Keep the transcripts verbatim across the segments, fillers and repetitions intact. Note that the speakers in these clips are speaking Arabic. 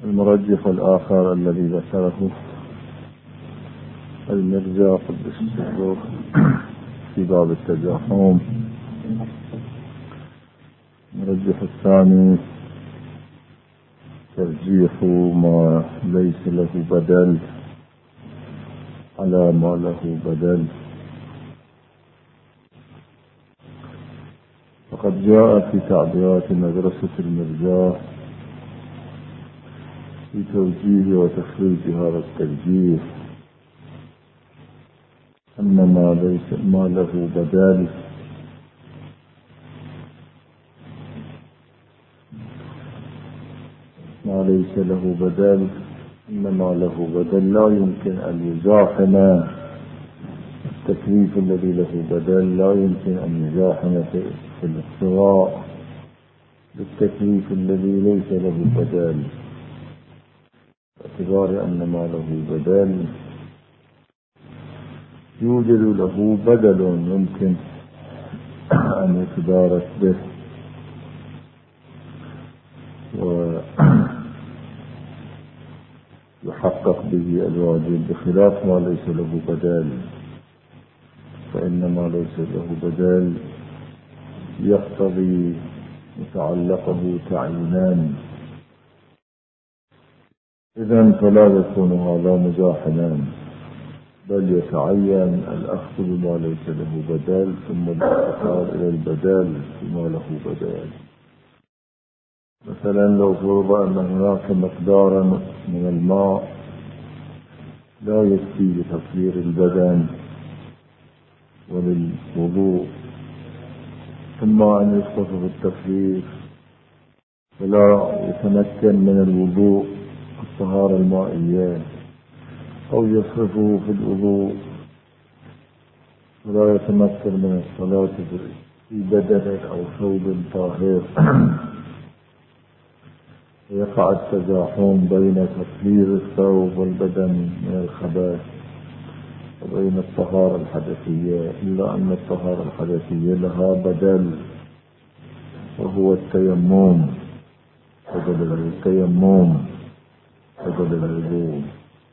المرجح الآخر الذي ذكره المرجع قدس سره في باب التزاحم. المرجح الثاني ترجيح ما ليس له بدل على ما له بدل. فقد جاء في تعبيرات مدرسة المرجاح في توجيه وتخريج هذا الترجيح أن ما ليس ما له بدل ما ليس له بدل أن ما له بدل لا يمكن أن يزاحم التكليف الذي له بدل، لا يمكن أن يزاحم في الاقتضاء بالتكليف الذي ليس له بدل، باعتبار أن ما له بدل يوجد له بدل يمكن أن يتدارك به ويحقق به الواجب، بخلاف ما ليس له بدل، فإن ما ليس له بدل يقتضي متعلقه تعيينان، إذن فلا يكون هذا مزاحما، بل يتعين الأخذ بما ليس له بدل ثم الافتقار إلى البدل بما له بدل. مثلا لو فرض أن هناك مقدارا من الماء لا يكفي لتطهير البدن وللوضوء، إما أن يسقط في التخفيف فلا يتمكن من الوضوء الطهارة المائية، أو يصرفه في الوضوء ولا يتمكن من الصلاة في بدن أو ثوب طاهر، ويقع التزاحم بين تطهير الثوب والبدن من الخبائث وبين الطهارة الحدثية، إلا أن الطهارة الحدثية لها بدل وهو التيمم، بدل التيمم بدل الوضوء.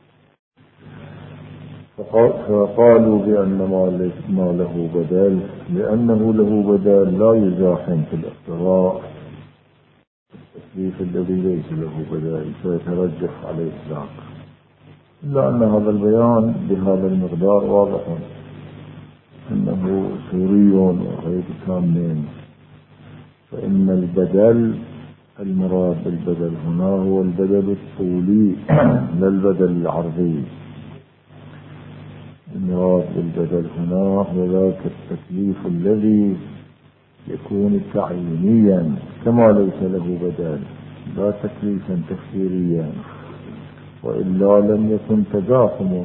فقالوا بأن ما له بدل لأنه له بدل لا يزاحم في الاقتضاء التكليف الذي ليس له بدل، فيترجح عليه ذاك، إلا أن هذا البيان بهذا المقدار واضح أنه سوري وغير تام، فإن البدل المراد بالبدل هنا هو البدل الطولي لا البدل العرضي. المراد بالبدل هنا هو ذاك التكليف الذي يكون تعيينيا كما ليس له بدل، لا تكليفا تفسيريا، وإلا لم يكن تزاحم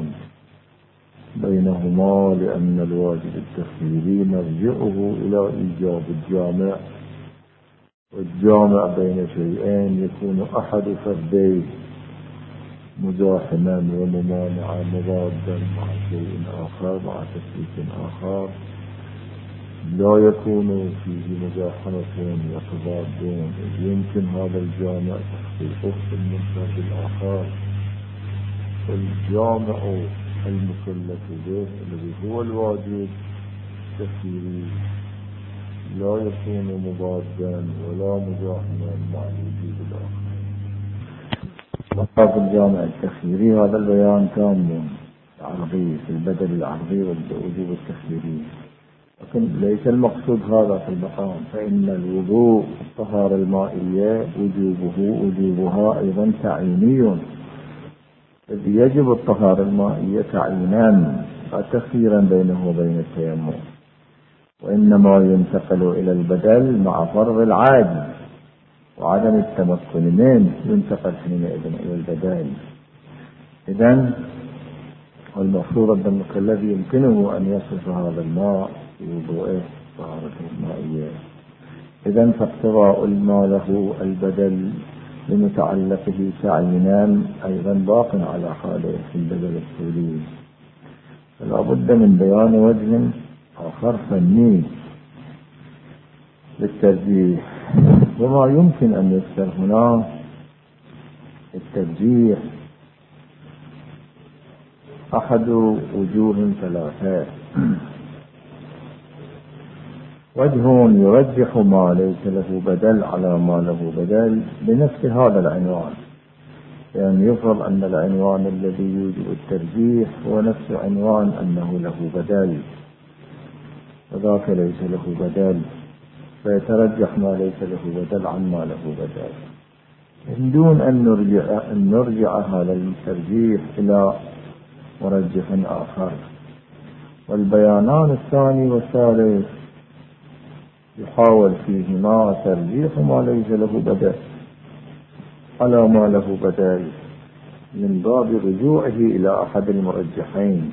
بينهما، لأن الواجب التفسيري مرجعه إلى إيجاب الجامع، والجامع بين شيئين يكون أحد فرديه مزاحما وممانعا مضادا مع شيء آخر، مع تكليف آخر لا يكون فيه مزاحمة يتضادون، يمكن هذا الجامع تحقيقه في المنفرد الآخر، فالجامع المكلف به الذي هو الواجب التفسيري لا يكون مضادا ولا مزاحما مع الوجود الآخر. وقف الجامع التفسيري هذا البيان تام عرضي في البدل العرضي والوجوب التفسيري، لكن ليس المقصود هذا في المقام، فإن الوضوء الطهارة المائية وجوبه وجوبها أيضا تعييني، إذ يجب الطهارة المائية تعيينا لا تخييرا بينه وبين التيمم، وإنما ينتقل إلى البدل مع فرض العاجز وعدم التمكن منه، ينتقل حينئذ إلى البدل. إذن المفروض أن المكلف يمكنه أن يصرف هذا الماء في وضوءه طهارته المائية. إذن فاقتضاء الماء له البدل لمتعلقه تعيينان أيضا باق على حاله في البدل الطولي، فلا بد من بيان وجه آخر فني للترجيح. وما يمكن أن يذكر هنا الترجيح أحد وجوه ثلاثة. وجه يرجح ما ليس له بدل على ما له بدل بنفس هذا العنوان، يعني يفرض أن العنوان الذي يوجب الترجيح هو نفس عنوان أنه له بدل، وذاك ليس له بدل، فيترجح ما ليس له بدل عن ما له بدل، من دون أن نرجع, أن نرجع هذا الترجيح إلى مرجح آخر. والبيانان الثاني والثالث يحاول فيهما ترجيح ما ليس له بدل على ما له بدل من باب رجوعه إلى أحد المرجحين،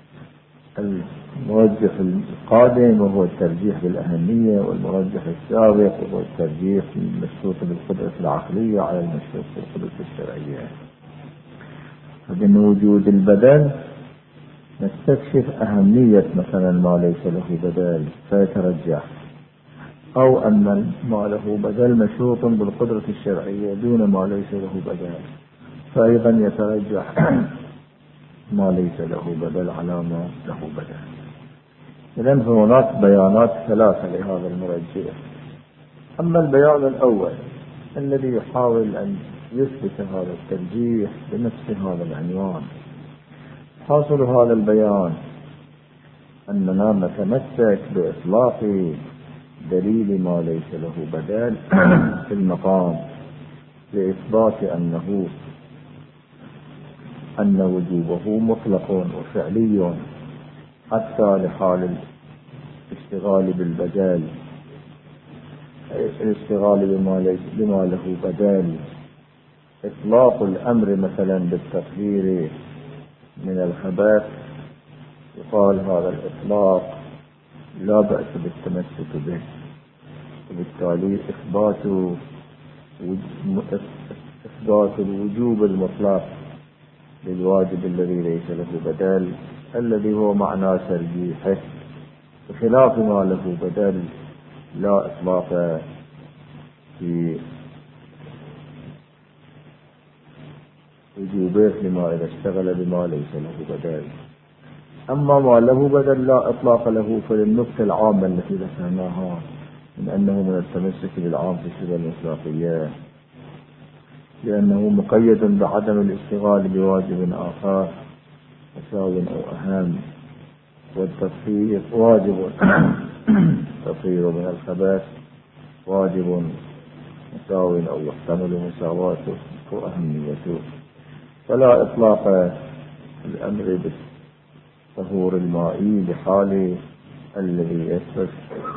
المرجح القادم وهو الترجيح بالأهمية، والمرجح السابق وهو الترجيح المشروط بالقدرة العقلية على المشروط بالقدرة الشرعية. فمن وجود البدل نستكشف أهمية مثلا ما ليس له بدل فيترجح، أو أن ما له بدل مشروط بالقدرة الشرعية دون ما ليس له بدل، فأيضا يترجح ما ليس له بدل على ما له بدل. إذن هناك بيانات ثلاثة لهذا المرجح. أما البيان الأول الذي يحاول أن يثبت هذا الترجيح بنفس هذا العنوان، حاصل هذا البيان أننا نتمسك بإطلاق دليل ما ليس له بدل في المقام لإثبات أنه أن وجوبه مطلق وفعلي حتى لحال الاشتغال بالبدل، الاشتغال بما, ليس بما له بدل، إطلاق الأمر مثلا بالتطهير من الخبث، يقال هذا الإطلاق لا بأس بالتمسك به، وبالتالي إثبات إثبات الوجوب المطلق للواجب الذي ليس له بدل الذي هو معنى ترجيحه، بخلاف ما له بدل لا إطلاق في وجوبه لما إذا اشتغل بما ليس له بدل. أما ما له بدل لا إطلاق له فللنقطة العامة التي ذكرناها من أنه من التمسك بالعام في الصفة المصداقية، لأنه مقيد بعدم الاشتغال بواجب آخر مساو أو أهم، والتطهير واجب التطهير من الخبث واجب مساو أو يحتمل مساواته وأهميته، فلا إطلاق الأمر بالطهور المائي لحال الذي يسفك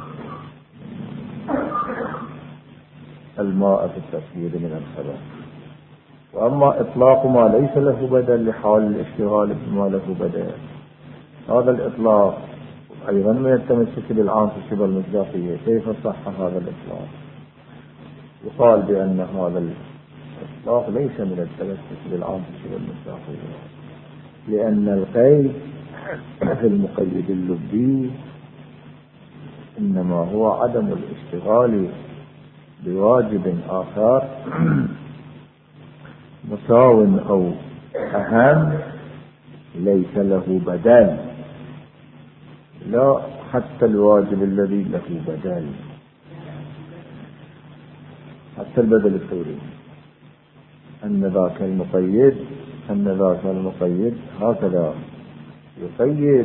الماء في التطهير من الخبث. وأما إطلاق ما ليس له بدل لحال الاشتغال بما له بدل، هذا الإطلاق أيضا من التمسك بالعام في الصفة المصداقية. كيف صح هذا الإطلاق؟ يقال بأن هذا الإطلاق ليس من التمسك بالعام في الصفة المصداقية، لأن القيد في المقيد اللبي إنما هو عدم الاشتغال بواجب آخر مساو أو أهم ليس له بدل، لا حتى الواجب الذي له بدل، حتى البدل الفوري، أن ذاك المقيد أن ذاك المقيد هكذا يقيد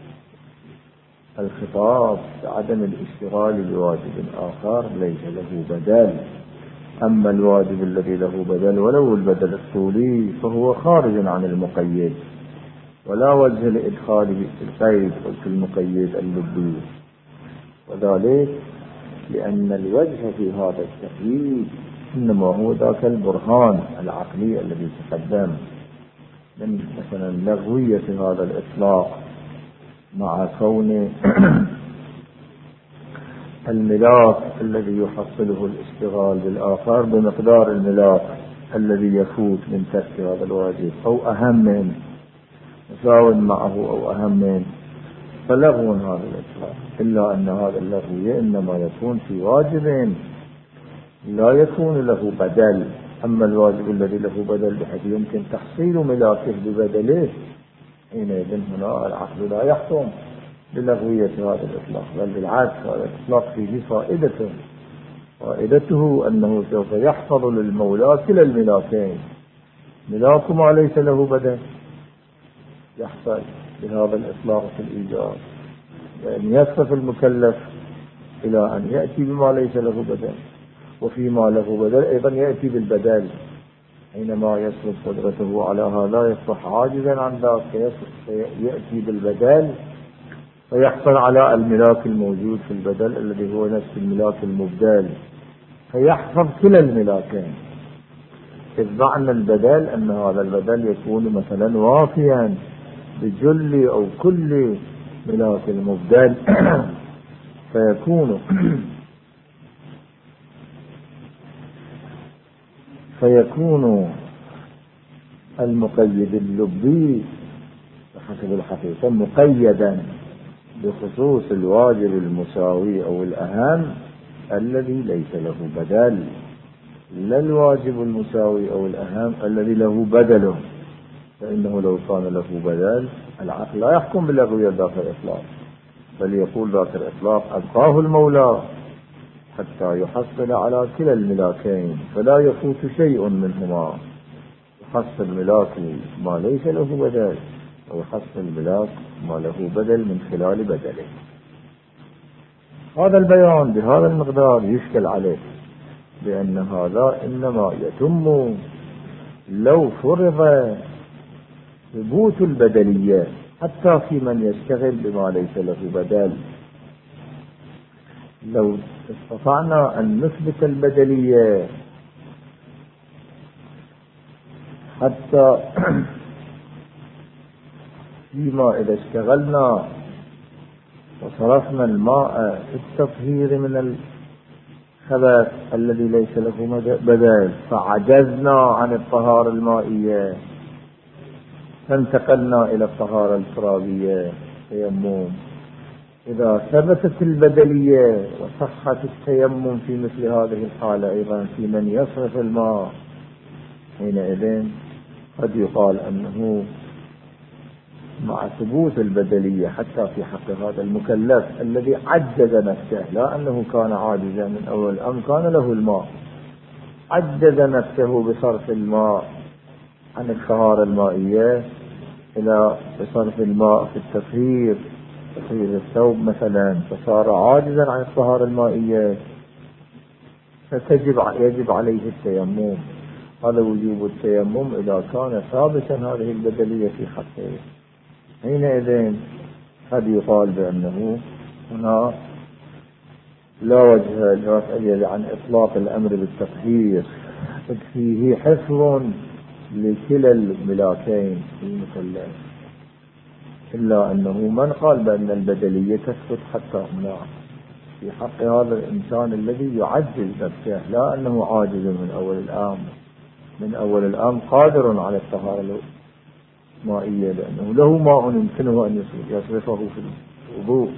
الخطاب بعدم الاشتغال بواجب آخر ليس له بدل. أما الواجب الذي له بدل ولو البدل الطولي فهو خارج عن المقيد، ولا وجه لإدخاله في القيد في المقيد اللبي، وذلك لأن الوجه في هذا التقييد إنما هو ذاك البرهان العقلي الذي تقدم من مثلا لغوية هذا الإطلاق مع كون الملاك الذي يحصله الاشتغال بالآخر بمقدار الملاك الذي يفوت من ترك هذا الواجب أو أهم من مساو معه أو أهم من، فلغو هذا الإطلاق، إلا أن هذا اللغو إنما يكون في واجب لا يكون له بدل أما الواجب الذي له بدل بحيث يمكن تحصيل ملاكه ببدله، حينئذ هنا العقل لا يحكم بلغوية هذا الإطلاق، بل بالعكس هذا الإطلاق فيه فائدة، فائدته أنه سوف يحفظ للمولى كلا الملاكين، ملاك ما ليس له بدل يحصل بهذا الإطلاق في الإيجاب، لأن يصرف المكلف إلى أن يأتي بما ليس له بدل، وفيما له بدل أيضا يأتي بالبدل، حينما يصرف قدرته على هذا يصبح عاجزا عن ذلك، يأتي بالبدل فيحصل على الملاك الموجود في البدل الذي هو نفس الملاك المبدل، فيحفظ كلا الملاكين. إذ معنى البدل أن هذا البدل يكون مثلا وافيا بجل أو كل ملاك المبدل، فيكون فيكون المقيد اللبي بحسب الحقيقة مقيدا بخصوص الواجب المساوي أو الأهم الذي ليس له بدل، لا الواجب المساوي أو الأهم الذي له بدله، فإنه لو كان له بدل العقل لا يحكم باللغوية ذات الإطلاق، بل يقول ذات الإطلاق أبقاه المولى حتى يحصل على كلا الملاكين فلا يفوت شيء منهما، يحصل ملاك ما ليس له بدل ويحصل ملاك ما له بدل من خلال بدله. هذا البيان بهذا المقدار يشكل عليه بأن هذا إنما يتم لو فرض ثبوت البدلية حتى في من يشتغل بما ليس له بدل. لو استطعنا أن نثبت البدلية حتى فيما إذا اشتغلنا وصرفنا الماء في التطهير من الخبث الذي ليس له بدل فعجزنا عن الطهارة المائية فانتقلنا إلى الطهارة الترابية تيمم، إذا ثبتت البدلية وصحت التيمم في مثل هذه الحالة أيضا في من يصرف الماء، حينئذ قد يقال أنه مع ثبوت البدلية حتى في حق هذا المكلف الذي عجز نفسه، لا أنه كان عاجزا من أول الأمر، كان له الماء عجز نفسه بصرف الماء عن الطهارة المائية إلى بصرف الماء في التطهير تطهير الثوب مثلا، فصار عاجزا عن الطهارة المائية فتجب يجب عليه التيمم. هذا وجوب التيمم إذا كان ثابتا هذه البدلية في حقه، حينئذ قد يقال بأنه هنا لا وجه لرفع عن إطلاق الأمر بالتطهير، إذ فيه حفظ لكلا الملاكين المكلف، إلا أنه من قال بأن البدلية تثبت حتى هنا في حق هذا الإنسان الذي يعجز نفسه، لا أنه عاجز من أول الأمر، من أول الأمر قادر على الطهارة المائية لأنه له ماء يمكنه أن يصرفه في الوضوء.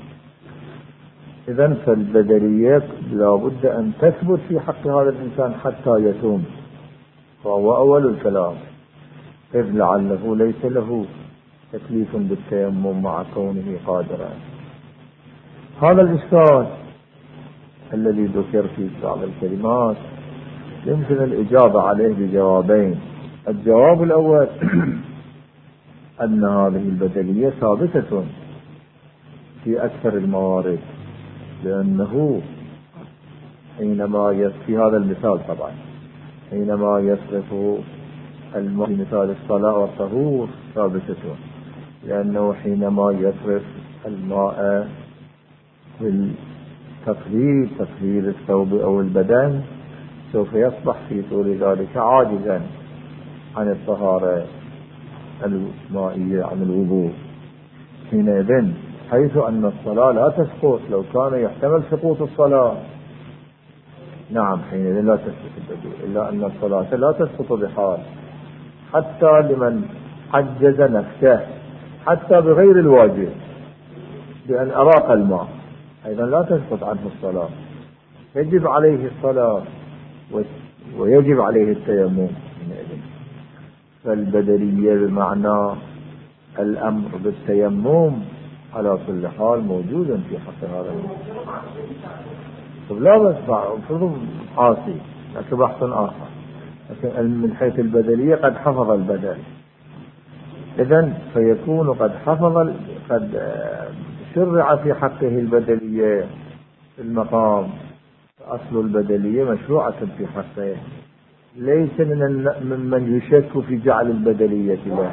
إذن فالبدلية لا بد أن تثبت في حق هذا الإنسان حتى يتوب، فهو أول الكلام، إذ لعله ليس له تكليف بالتيمم مع كونه قادرا. هذا الإشكال الذي ذكر في بعض الكلمات يمكن الإجابة عليه بجوابين. الجواب الأول أن هذه البدلية ثابتة في أكثر الموارد، لأنه حينما في هذا المثال طبعا حينما يصرف الماء في مثال الصلاة والطهور ثابتة، لأنه حينما يصرف الماء في التطهير تطهير الثوب أو البدن سوف يصبح في طول ذلك عاجزا عن الطهارة المائية عن الوضوء، حينئذ حيث أن الصلاة لا تسقط لو كان يحتمل سقوط الصلاة، نعم حينئذ لا تسقط البديل، إلا أن الصلاة لا تسقط بحال حتى لمن عجز نفسه حتى بغير الواجب بأن أراق الماء أيضا لا تسقط عنه الصلاة، يجب عليه الصلاة ويجب عليه التيمم. فالبدلية بمعنى الأمر بالتيمم على كل حال موجود في حق هذا. طب لا بس فرض عاصي لكن بحث آخر، لكن من حيث البدلية قد حفظ البدل، إذن فيكون قد حفظ قد شرع في حقه البدلية في المقام، أصل البدلية مشروعة في حقه، ليس من من يشك في جعل البدلية له.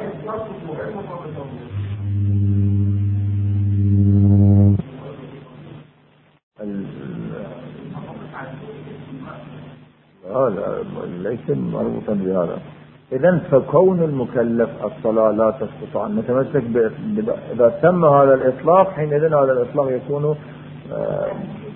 لا لا ليس مربوطا بهذا. إذن فكون المكلف الصلاة لا تسقط عنه نتمسك ب... إذا تم هذا الإطلاق حينئذ هذا الإطلاق يكون آه...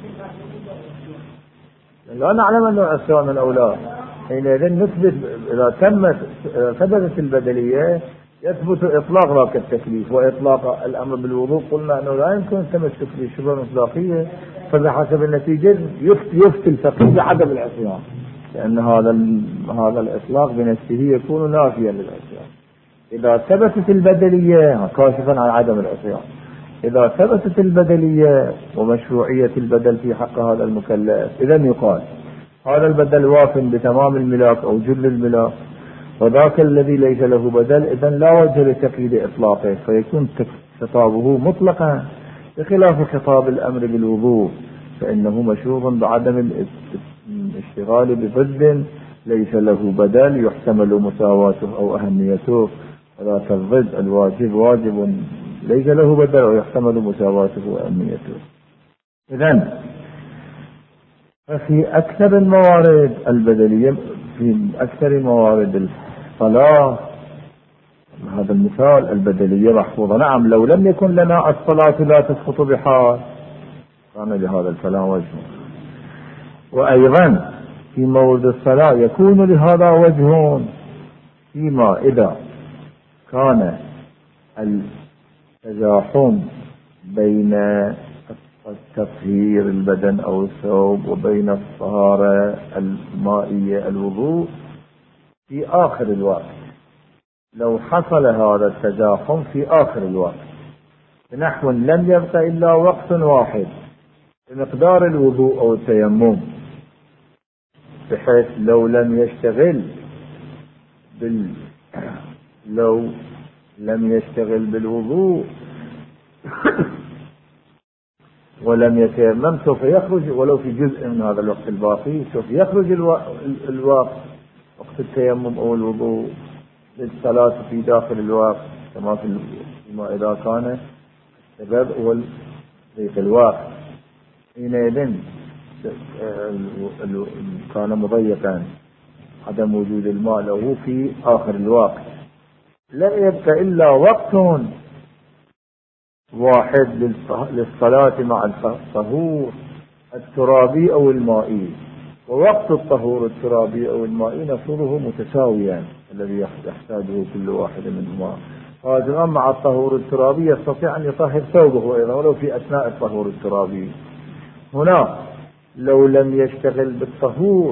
لا نعلم أنه عصيان أو لا، حينئذ نثبت إذا تمت ثبتت البدلية يثبت إطلاق ذاك التكليف وإطلاق الأمر بالوضوء. قلنا أنه لا يمكن التمسك بشبه مصداقية، فبحسب النتيجة يفتي الفقيه بعدم العصيان، لأن هذا هذا الإطلاق بنفسه يكون نافيا للعصيان. إذا ثبتت البدلية كاشفا عن عدم العصيان، إذا ثبتت البدلية ومشروعية البدل في حق هذا المكلف، إذن يقال هذا البدل واف بتمام الملاك أو جل الملاك، وذاك الذي ليس له بدل إذن لا وجه لتقييد إطلاقه، فيكون خطابه مطلقا بخلاف خطاب الأمر بالوضوء، فإنه مشروط بعدم الاشتغال بضد ليس له بدل يحتمل مساواته أو أهميته، وذاك الضد الواجب واجب ليس له بدل ويحتمل مساواته وأهميته. إذن ففي أكثر الموارد البدلية، في أكثر موارد الصلاة هذا المثال البدلية محفوظة. نعم لو لم يكن لنا الصلاة لا تسقط بحال كان لهذا الكلام وجه، وأيضا في مورد الصلاة يكون لهذا وجه فيما إذا كان التزاحم بين تطهير البدن أو الثوب وبين الطهارة المائية الوضوء في آخر الوقت. لو حصل هذا التزاحم في آخر الوقت بنحو لم يبق إلا وقت واحد بمقدار الوضوء أو التيمم، بحيث لو لم يشتغل بال لو لم يشتغل بالوضوء ولم يتيمم سوف يخرج ولو في جزء من هذا الوقت الباقي، سوف يخرج الو... الوقت وقت التيمم أو الوضوء للصلاة في داخل الوقت، كما فيما إذا كان السبب هو ضيق الوقت، حينئذ كان مضيقا عدم وجود الماء له في آخر الوقت، لا يبقى إلا وقت واحد للصلاة مع الطهور الترابي أو المائي، ووقت الطهور الترابي أو المائي نفسه متساويا الذي يحتاجه كل واحد منهما. هذا مع الطهور الترابي يستطيع أن يطهر ثوبه أيضا ولو في أثناء الطهور الترابي. هنا لو لم يشتغل بالطهور،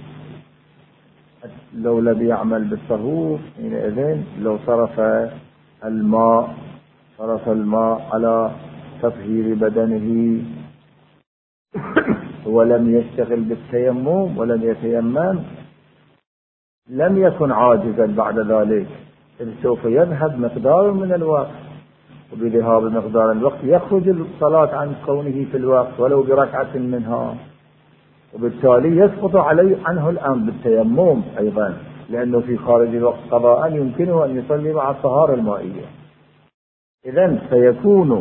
لو لم يعمل بالطهور حينئذ لو صرف الماء صرف الماء على تطهير بدنه ولم يشتغل بالتيمم ولم يتيمم لم يكن عاجزا بعد ذلك، إذ سوف يذهب مقدار من الوقت، وبذهاب مقدار الوقت يخرج الصلاة عن كونه في الوقت ولو بركعة منها، وبالتالي يسقط عليه عنه الآن بالتيمم أيضا، لأنه في خارج الوقت قضاء يمكنه أن يصلي مع الطهارة المائية. إذن فيكون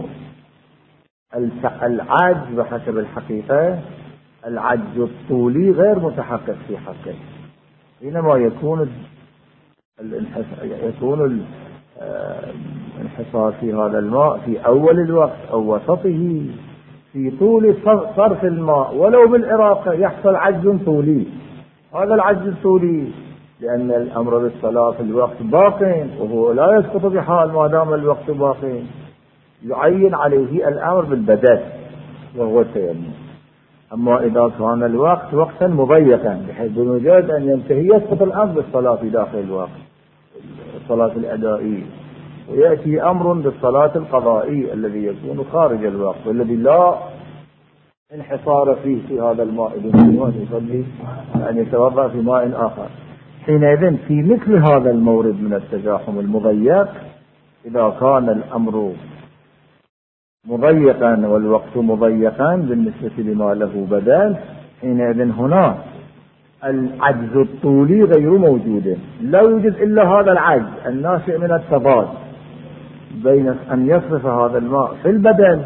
العجز بحسب الحقيقة العجز الطولي غير متحقق في حقه، حينما يكون يكون الانحصار في هذا الماء في أول الوقت أو وسطه في طول صرف الماء ولو بالإراقة يحصل عجز طولي. هذا العجز الطولي لأن الأمر بالصلاة في الوقت باق وهو لا يسقط بحال ما دام الوقت باق، يعين عليه الأمر بالبدل وهو التيمم. أما إذا كان الوقت وقتا مضيقا بحيث بمجرد أن ينتهي يسقط الأمر بالصلاة في داخل الوقت، الصلاة الأدائية، ويأتي أمر بالصلاة القضائية الذي يكون خارج الوقت والذي لا انحصار فيه في هذا الماء بدون يصلي أن يتوضأ في ماء آخر. حينئذ في مثل هذا المورد من التزاحم المضيق، إذا كان الأمر مضيقا والوقت مضيقا بالنسبة لما له بدل، حينئذ هنا العجز الطولي غير موجود، لا يوجد إلا هذا العجز الناشئ من التضاد بين أن يصرف هذا الماء في البدل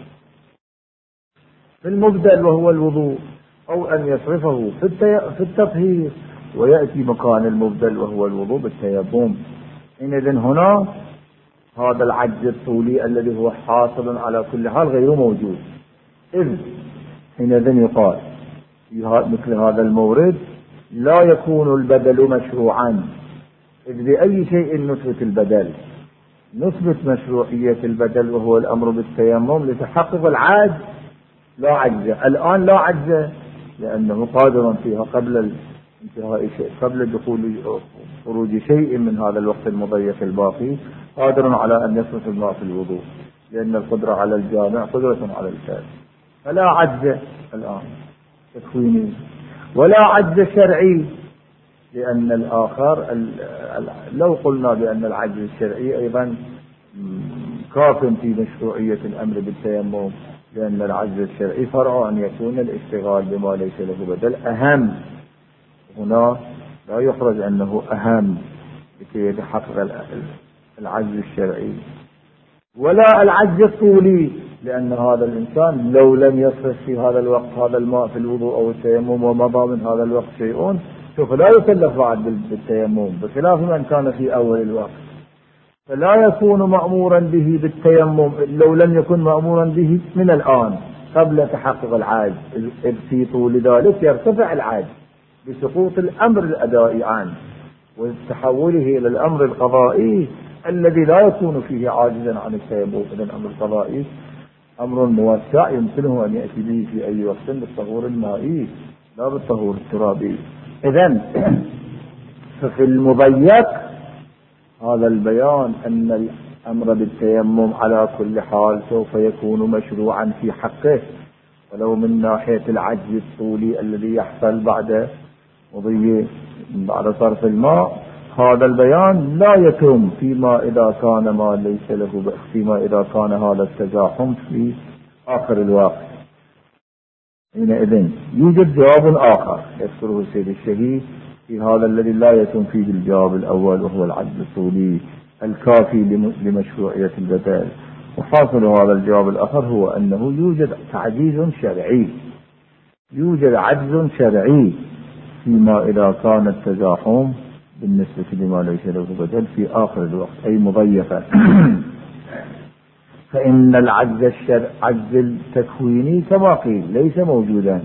في المبدل وهو الوضوء، أو أن يصرفه في التطهير ويأتي مكان المبدل وهو الوضوء بالتيمم. حينئذ هنا هذا العجز الطولي الذي هو حاصل على كل حال غير موجود، إذ حينئذ يقال في مثل هذا المورد لا يكون البدل مشروعا، إذ بأي شيء نثبت البدل؟ نثبت مشروعية البدل وهو الأمر بالتيمم لتحقق العجز، لا عجز الآن، لا عجز لأنه قادر فيها قبل انتهاء شيء، قبل دخول خروج شيء من هذا الوقت المضيق الباقي، قادر على أن يصرف الماء في الوضوء، لأن القدرة على الجامع قدرة على الفعل، فلا عجز الآن تكويني ولا عجز شرعي، لأن الآخر لو قلنا بأن العجز الشرعي أيضا كاف في مشروعية الأمر بالتيمم، لأن العجز الشرعي فرع أن يكون الاشتغال بما ليس له بدل أهم، هنا لا يخرج أنه أهم لكي يتحقق العجز الشرعي. ولا العجز الطولي، لأن هذا الإنسان لو لم يصرف في هذا الوقت هذا الماء في الوضوء أو التيمم ومضى من هذا الوقت شيء سوف لا يكلف بعد بالتيمم، بخلاف من كان في أول الوقت، فلا يكون مأمورا به بالتيمم لو لم يكن مأمورا به من الآن قبل تحقق العجز، إذ في طول ذلك يرتفع العجز بسقوط الأمر الأدائي عنه وتحوله إلى الأمر القضائي الذي لا يكون فيه عاجزا عن التيمم. إذن الأمر القضائي أمر موسع يمكنه أن يأتي به في أي وقت بالطهور المائي لا بالطهور الترابي. إذن ففي المضيق هذا البيان أن الأمر بالتيمم على كل حال سوف يكون مشروعا في حقه، ولو من ناحية العجز الطولي الذي يحصل بعد مضي بعد صرف الماء، هذا البيان لا يتم فيما إذا كان ما ليس له، فيما إذا كان هذا التزاحم في آخر الوقت. حينئذ يوجد جواب آخر يذكره السيد الشهيد في هذا الذي لا يتم فيه الجواب الأول، وهو العجز الطولي الكافي لمشروعية البدل. وحاصل هذا الجواب الآخر هو أنه يوجد تعجيز شرعي، يوجد عجز شرعي فيما إذا كان التزاحم بالنسبة لما ليس له بدل في آخر الوقت أي مضيقا. فإن العجز الشرع عجز التكويني كما قيل ليس موجودا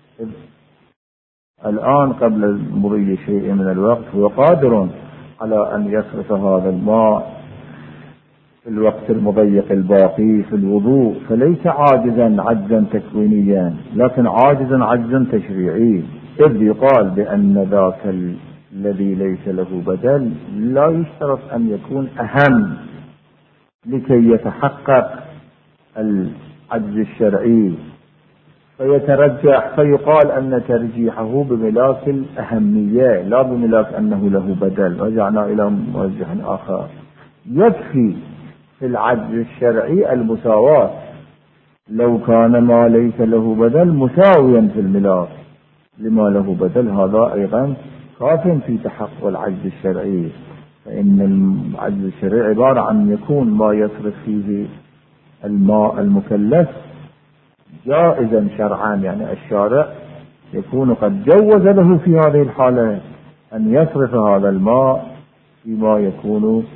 الآن قبل مضي شيء من الوقت، هو قادر على أن يصرف هذا الماء في الوقت المضيق الباقي في الوضوء، فليس عاجزا عجزا تكوينيا لكن عاجزا عجزا تشريعي، إذ يقال بأن ذاك الذي ليس له بدل لا يشترط أن يكون أهم لكي يتحقق العجز الشرعي، فيترجح فيقال أن ترجيحه بملاك الأهمية لا بملاك أنه له بدل. رجعنا إلى مرجح آخر، يكفي في العجز الشرعي المساواة، لو كان ما ليس له بدل مساويا في الملاك لما له بدل هذا أيضا كاف في تحقق العجز الشرعي. فإن العجز الشرعي عبارة عن يكون ما يصرف فيه الماء المكلف جائزا شرعا، يعني الشارع يكون قد جوز له في هذه الحالة أن يصرف هذا الماء فيما يكون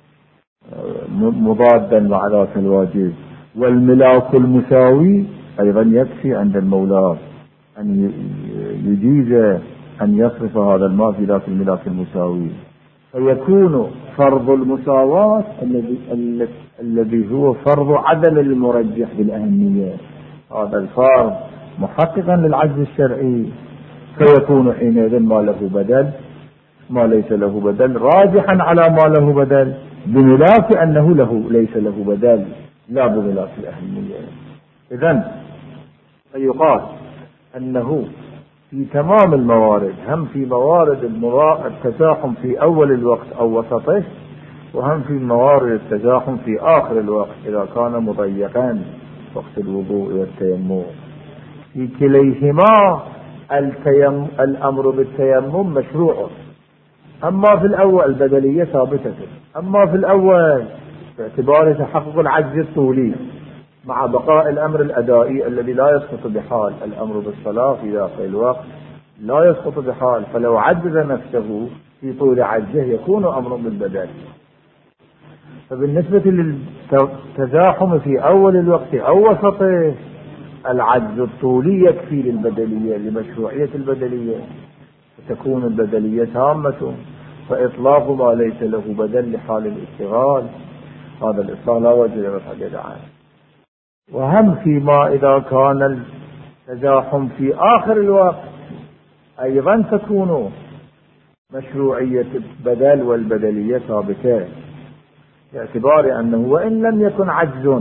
مضادا مع ذاك الواجب. والملاك المساوي أيضا يكفي عند المولى أن يجيز أن يصرف هذا الماء في ذاك الملاك المساوي، فيكون فرض المساواة الذي الذي هو فرض عدم المرجح بالأهمية، هذا الفرض محققا للعجز الشرعي، فيكون حينئذ ما له بدل ما ليس له بدل راجحا على ما له بدل، بملاك أنه له ليس له بدل لا بملاك الأهمية. إذن فيقال أنه في تمام الموارد، هم في موارد التزاحم في أول الوقت أو وسطه، وهم في موارد التزاحم في آخر الوقت إذا كان مضيقا وقت الوضوء والتيمم، في كليهما التيم الأمر بالتيمم مشروع. أما في الأول البدلية ثابتة، أما في الأول باعتبار تحقق العجز الطولي مع بقاء الأمر الأدائي الذي لا يسقط بحال، الأمر بالصلاة في ذاك الوقت لا يسقط بحال، فلو عجز نفسه في طول عجزه يكون أمر بالبدل. فبالنسبة للتزاحم في أول الوقت أو وسطه العجز الطولي يكفي للبدلية لمشروعية البدلية، فتكون البدلية تامة، فإطلاق ما ليس له بدل لحال الاشتغال هذا الإطلاق لا وجه لمفعل عنه. وهم فيما إذا كان التزاحم في آخر الوقت أيضا تكون مشروعية البدل والبدلية ثابتة، باعتبار أنه وإن لم يكن عجز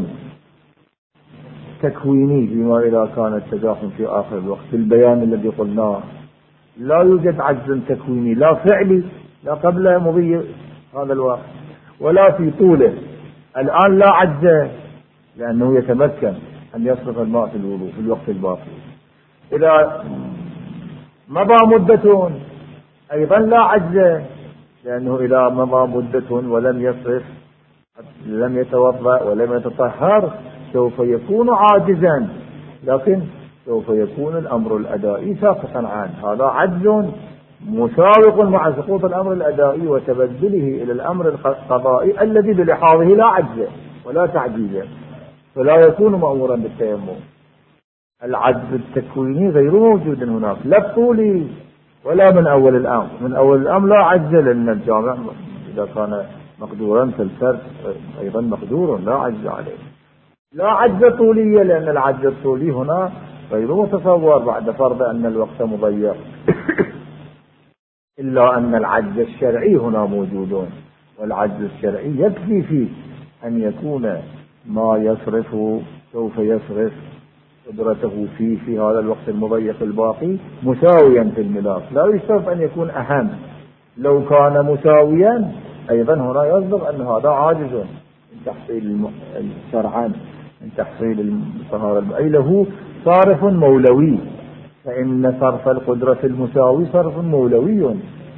تكويني فيما إذا كان التزاحم في آخر الوقت، في البيان الذي قلناه لا يوجد عجز تكويني لا فعلي لا قبل مضي هذا الوقت ولا في طوله. الآن لا عجز لأنه يتمكن أن يصرف الماء في الوضوء في الوقت الباقي. إذا مضى مدة أيضا لا عجز، لأنه إذا مضى مدة ولم يصرف لم يتوضأ ولم يتطهر سوف يكون عاجزا، لكن سوف يكون الأمر الأدائي ساقطا عنه. هذا عجز مساوق مع سقوط الأمر الأدائي وتبدله إلى الأمر القضائي الذي بلحاظه لا عجز ولا تعجيز، فلا يكون مأمورا بالتيمم. العجز التكويني غير موجود هناك لا الطولي ولا من أول الأمر. من أول الأمر لا عجز، لأن الجامع إذا كان مقدورا فالفرد أيضا مقدور لا عجز عليه. لا عجز طولية لأن العجز الطولي هنا غير متصور بعد فرض أن الوقت مضيق إلا أن العجز الشرعي هنا موجود، والعجز الشرعي يكفي فيه أن يكون ما يصرف سوف يصرف قدرته فيه في هذا الوقت المضيق الباقي مساويا في الملاك، لا يشترط أن يكون أهم. لو كان مساويا أيضا هنا يصدق أن هذا عاجز من تحصيل شرعا من تحصيل الطهارة، أي له صارف مولوي، فإن صرف القدرة المساوي صرف مولوي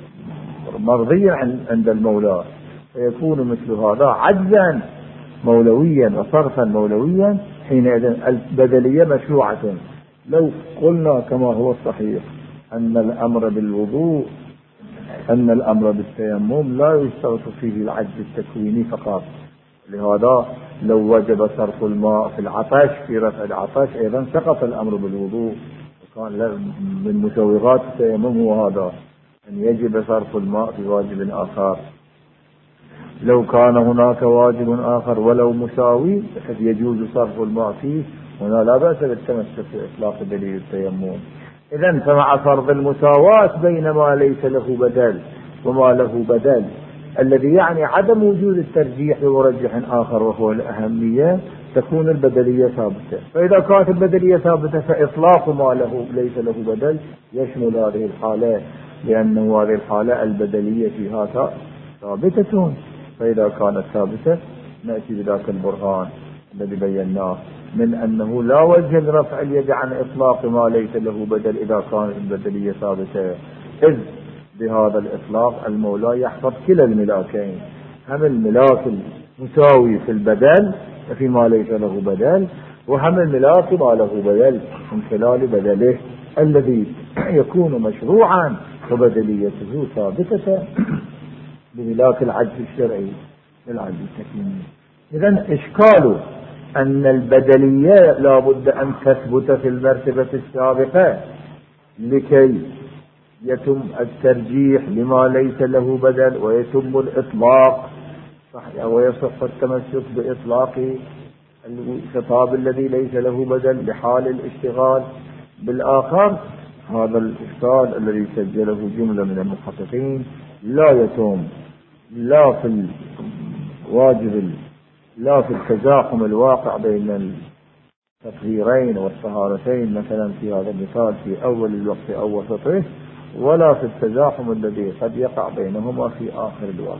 مرضي عند المولى، فيكون مثل هذا عجزا مولويا وصرفا مولويا، حينئذ البدلية مشروعة. لو قلنا كما هو الصحيح أن الأمر بالوضوء أن الأمر بالتيمم لا يشترط فيه العجز التكويني فقط، لهذا لو وجب صرف الماء في العطش في رفع العطش أيضا سقط الأمر بالوضوء، وكان من مسوغات التيمم هو هذا أن يجب صرف الماء في واجب آخر. لو كان هناك واجب آخر ولو مساوي فقد يجوز صرف الماء فيه، هنا لا بأس بالتمسك في إطلاق دليل التيمم. إذن فمع فرض المساواة بين ما ليس له بدل وما له بدل الذي يعني عدم وجود الترجيح بمرجح آخر وهو الأهمية، تكون البدلية ثابتة. فإذا كانت البدلية ثابتة فإطلاق ما له ليس له بدل يشمل هذه الحالة، لأنه هذه الحالة البدلية فيها ثابتة. فإذا كانت ثابتة نأتي بذاك البرهان الذي بيناه من أنه لا وجه لرفع اليد عن إطلاق ما ليس له بدل إذا كانت البدلية ثابتة، إذ بهذا الإطلاق المولى يحفظ كلا الملاكين، هم الملاك المساوي في البدل فيما ليس له بدل، وهم الملاك ما له بدل من خلال بدله الذي يكون مشروعا وبدليته ثابتة بملاك العجز الشرعي للعجز التكويني. إذن إشكال أن البدلية لا بد أن تثبت في المرتبة السابقة لكي يتم الترجيح لما ليس له بدل ويتم الإطلاق ويصح التمسك بإطلاق الخطاب الذي ليس له بدل بحال الاشتغال. بالآخر هذا الإشكال الذي سجله جملة من المحققين لا يتم لا في الواجب لا في التزاحم الواقع بين التطهيرين والطهارتين مثلا في هذا المثال في أول الوقت أو وسطه، ولا في التزاحم الذي قد يقع بينهما في آخر الوقت.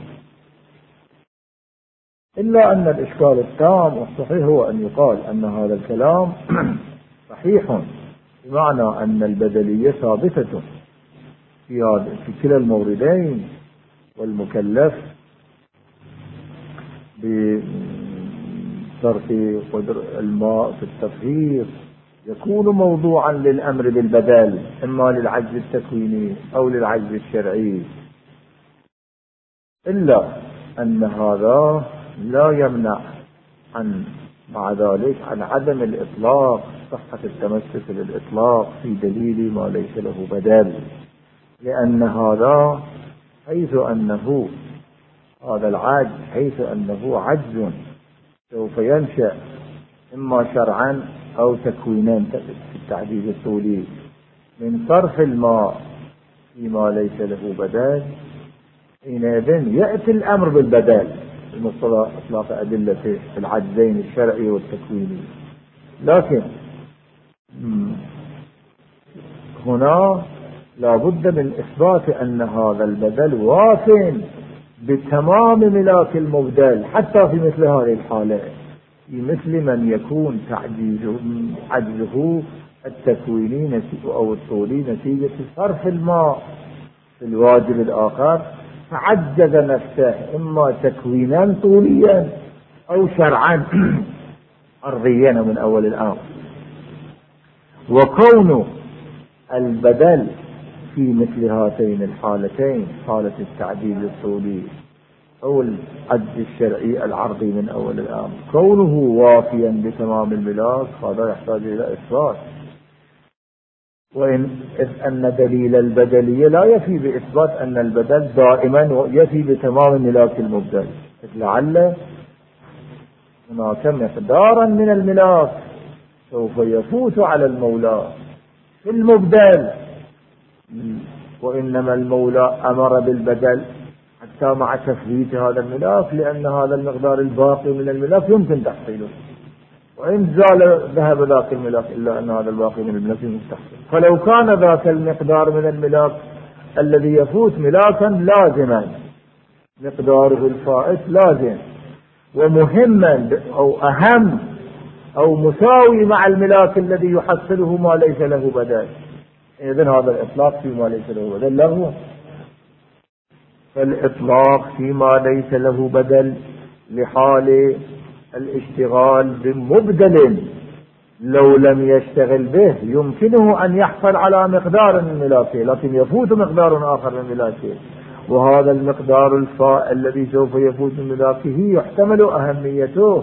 إلا أن الإشكال التام والصحيح هو أن يقال أن هذا الكلام صحيح، بمعنى أن البدلية ثابتة في في كلا الموردين، والمكلف بصرف قدر الماء في التطهير يكون موضوعا للأمر بالبدل، إما للعجز التكويني أو للعجز الشرعي. إلا أن هذا لا يمنع عن مع ذلك عن عدم الإطلاق، صحة التمسك بالإطلاق في دليل ما ليس له بدل، لأن هذا حيث أنه هذا العجز حيث أنه عجز سوف ينشأ إما شرعا أو تكوينا في التعديل الطولي من صرف الماء فيما ليس له بدل، حينئذ يأتي الأمر بالبدل بمقتضى إطلاق أدلة في العجزين الشرعي والتكويني. لكن هنا لا بد من إثبات أن هذا البدل واف بتمام ملاك المبدل، حتى في مثل هذه الحالة، في مثل من يكون تعجيزه عجزه التكويني أو الطولي نتيجة صرف الماء في الواجب الآخر، فعجز نفسه إما تكوينا طوليا أو شرعا أرضيا من أول الأمر. وكون البدل في مثل هاتين الحالتين، حالة التعديل الطولي أو العجز الشرعي العرضي من أول الأمر، كونه وافيا بتمام الملاك، هذا يحتاج إلى إثبات. وإن إذ أن دليل البدلية لا يفي بإثبات أن البدل دائما يفي بتمام ملاك المبدل، لعل هناك مقدارا من الملاك سوف يفوت على المولى في المبدل، وإنما المولى أمر بالبدل حتى مع تفويت هذا الملاك، لأن هذا المقدار الباقي من الملاك يمكن تحصيله، وإن زال ذهب ذاك الملاك إلا أن هذا الباقي من الملاك يمكن تحصيله. فلو كان ذاك المقدار من الملاك الذي يفوت ملاكا لازما، مقداره الفائت لازم ومهما أو أهم أو مساوي مع الملاك الذي يحصله ما ليس له بدل، إذن هذا الإطلاق فيما ليس له بدل له. فالإطلاق فيما ليس له بدل لحال الاشتغال بمبدل لو لم يشتغل به يمكنه أن يحصل على مقدار من ملاكه، لكن يفوت مقدار آخر من ملاكه، وهذا المقدار الفائت الذي سوف يفوت من ملاكه يحتمل أهميته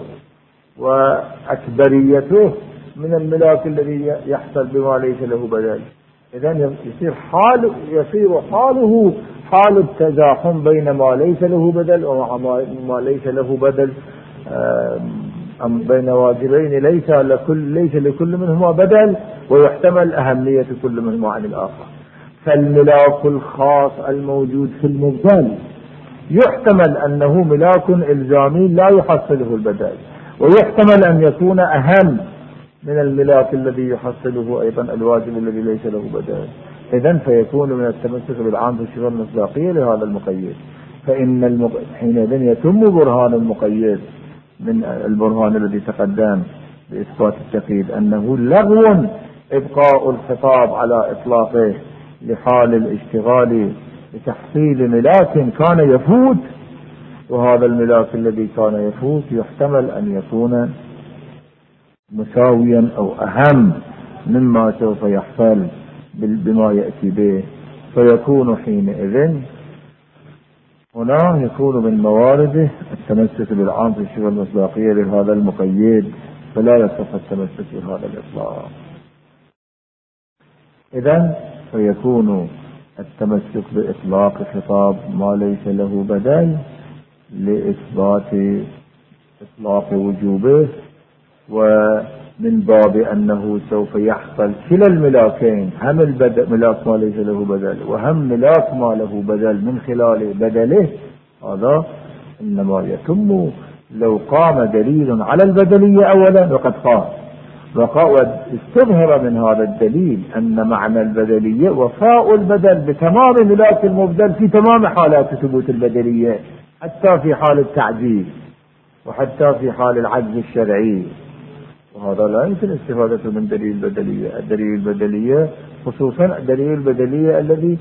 وأكبريته من الملاك الذي يحصل بما ليس له بدل. إذن يصير حال يصير حاله حال التزاحم بين ما ليس له بدل وما ليس له بدل، أم بين واجبين ليس لكل ليس لكل منهما بدل، ويحتمل أهمية كل منهما عن الآخر. فالملاك الخاص الموجود في المبدل يحتمل أنه ملاك إلزامي لا يحصله البدل، ويحتمل أن يكون أهم من الملاك الذي يحصله أيضا الواجب الذي ليس له بدل. إذن فيكون من التمسك بالعام في الصفة المصداقية لهذا المقيد، فإن المق... حينئذ يتم برهان المقيد من البرهان الذي تقدم بإثبات التقييد أنه لغو إبقاء الخطاب على إطلاقه لحال الاشتغال بتحصيل ملاك كان يفوت، وهذا الملاك الذي كان يفوت يحتمل أن يكون مساويا أو أهم مما سوف يحصل بما يأتي به، فيكون حينئذ هنا يكون من موارده التمسك بالعام في الصفة المصداقية لهذا المقيد، فلا يصح التمسك بهذا الإطلاق. إذن فيكون التمسك بإطلاق خطاب ما ليس له بدل لإثبات إطلاق وجوبه، من باب أنه سوف يحصل كلا الملاكين، هم الملاك ما ليس له بدل وهم ملاك ما له بدل من خلال بدله، هذا إنما يتم لو قام دليل على البدلية أولا وقد قام، واستظهر من هذا الدليل أن معنى البدلية وفاء البدل بتمام ملاك المبدل في تمام حالات ثبوت البدلية، حتى في حال التعجيز وحتى في حال العجز الشرعي. وهذا لا يمكن استفادته من دليل البدلية. الدليل البدلية خصوصا دليل البدلية الذي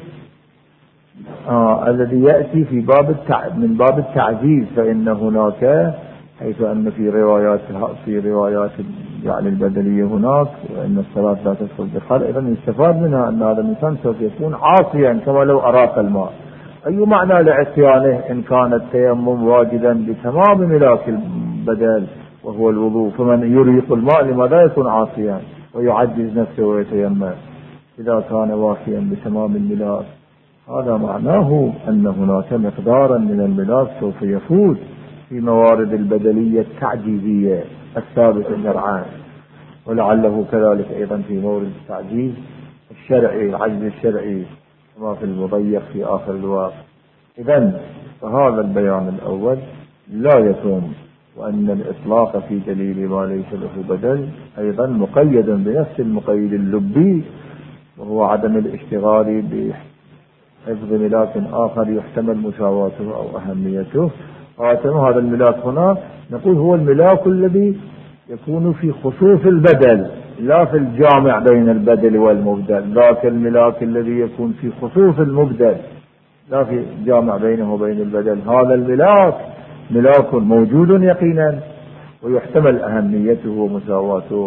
آه الذي يأتي في باب التع... من باب التعجيز، فإن هناك حيث أن في روايات في روايات يعني البدلية هناك وأن الصلاة لا تدخل بخل، إذن يستفاد منها أن هذا الإنسان سوف يكون عاصيا كما لو أراق الماء. أي معنى لعصيانه إن كان التيمم واجدا بتمام ملاك البدل وهو الوضوء؟ فمن يريق الماء لماذا يكون عاصيا ويعجز نفسه ويتيمم إذا كان وافيا بتمام الملاك؟ هذا معناه أن هناك مقدارا من الملاك سوف يفوت في موارد البدلية التعجيزية الثابتة شرعا، ولعله كذلك أيضا في مورد التعجيز الشرعي العجز الشرعي كما في المضيق في آخر الوقت. إذن فهذا البيان الأول لا يتم، وأن الإطلاق في دليل ما ليس له بدل أيضا مقيد بنفس المقيد اللبي، وهو عدم الاشتغال بحفظ ملاك آخر يحتمل مساواته أو أهميته. قاتم هذا الملاك هنا نقول هو الملاك الذي يكون في خصوص البدل لا في الجامع بين البدل والمبدل، ذاك الملاك الذي يكون في خصوص المبدل لا في جامع بينه وبين البدل. هذا الملاك ملاك موجود يقينا ويحتمل أهميته ومساواته،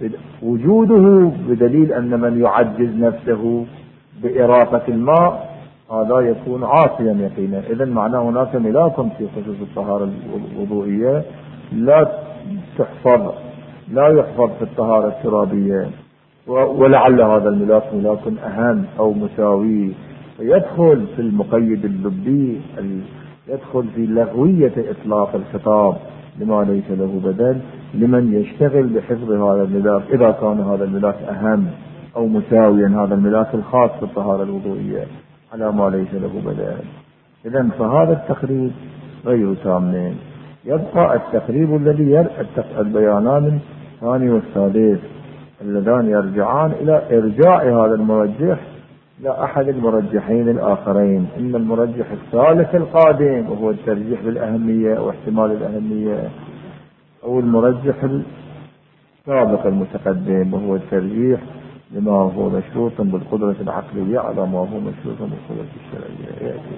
وجوده بدليل أن من يعجز نفسه بإراقة الماء هذا يكون عاصيا يقينا. إذن معناه هناك ملاك في خصوص الطهارة الوضوئية لا تحفظ لا يحفظ في الطهارة الترابية، ولعل هذا الملاك ملاك أهم أو مساوي، فيدخل في المقيد اللبي، يدخل في لغوية إطلاق الخطاب لما ليس له بدل لمن يشتغل بحفظ هذا الملاك إذا كان هذا الملاك أهم أو مساويا هذا الملاك الخاص بالطهارة الوضوئية على ما ليس له بدل. إذن فهذا التقريب غير تام. يبقى التقريب الذي يرى البيانان الثاني والثالث اللذان يرجعان إلى إرجاع هذا المرجح لا أحد المرجحين الآخرين، إن المرجح الثالث القادم وهو الترجيح بالأهمية واحتمال الأهمية، أو المرجح السابق المتقدم وهو الترجيح لما هو مشروط بالقدرة العقلية على ما هو مشروط بالقدرة الشرعية.